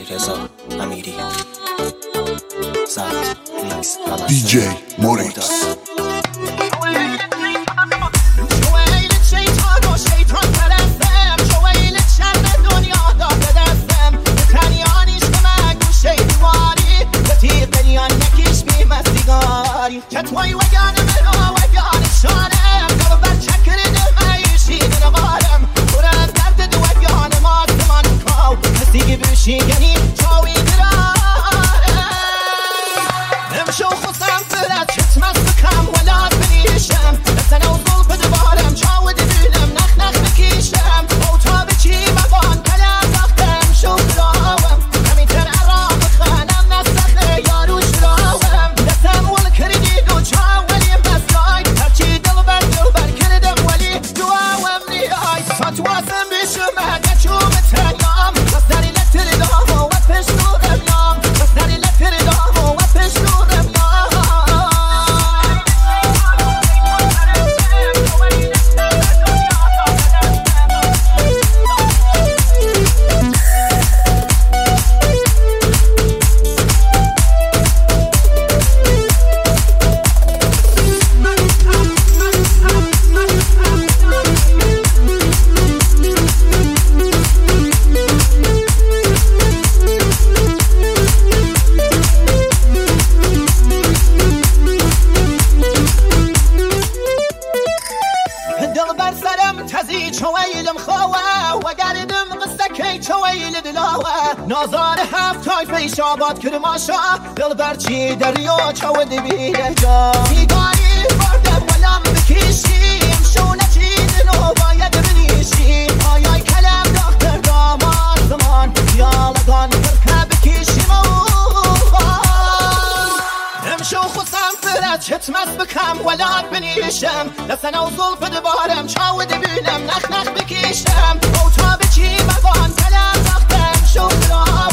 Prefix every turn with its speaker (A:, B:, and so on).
A: رضا امیری زد میکس
B: DJ موریکس
C: کتوی وگان مرا وگان شانم دل بر چکر دل میشی دل غارم پر از درد دو وگان ما زمان کاو کسی بشی یعنی چاوی درارم نمشو خصم فرد چتمس بکم ولاد بنیشم بسن و ظلف دوارم چاود دلم نخ نخ بکیشم او تا بچی مبان کلم وقتم شو دراوم همین تر ارام خانم نسخه یارو شراوم دستم ول کردی چاولی بسای هرچی دل بر کردم ولی دعاوم نیای فتواسم بشم نچوم تنام بس داری لتر دام و پشنورم نام بس داری لتر دام و پشنورم نام چویلم خواهد و گردم قصه که چویل دلاوه نازار هفت های پیش آباد کرماشا دل برچی دریا چود بیره جا بیگاری بردم ولم بکشیم شونه چی دلو باید بنیشی آیای کلم دختر دامار زمان یالگان برکه بکشیم امشو خودم فرد چتمس بکم ولاد بنیشم لسن و ظلف دوارم چاود بینم نخ نخ بکیشم او تا بچی مبان کلم وقتم شو خراب